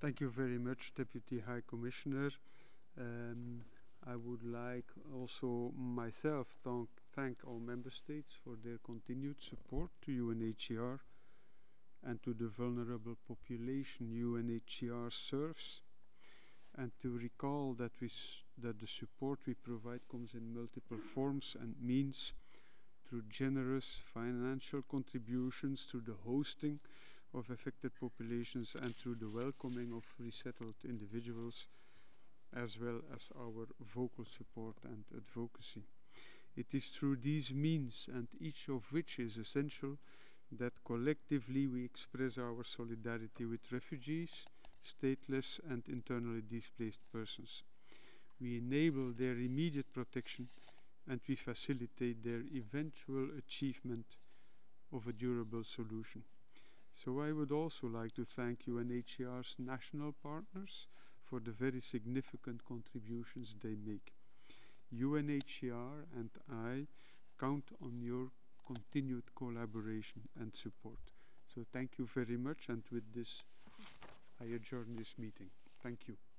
Thank you very much, Deputy High Commissioner. Um, I would like also myself to thank all member states for their continued support to UNHCR and to the vulnerable population UNHCR serves, and to recall that that the support we provide comes in multiple forms and means, through generous financial contributions, through the hosting of affected populations, and through the welcoming of resettled individuals, as well as our vocal support and advocacy. It is through these means, and each of which is essential, that collectively we express our solidarity with refugees, stateless and internally displaced persons. We enable their immediate protection and we facilitate their eventual achievement of a durable solution. So I would also like to thank UNHCR's national partners for the very significant contributions they make. UNHCR and I count on your continued collaboration and support. So thank you very much, and with this I adjourn this meeting. Thank you.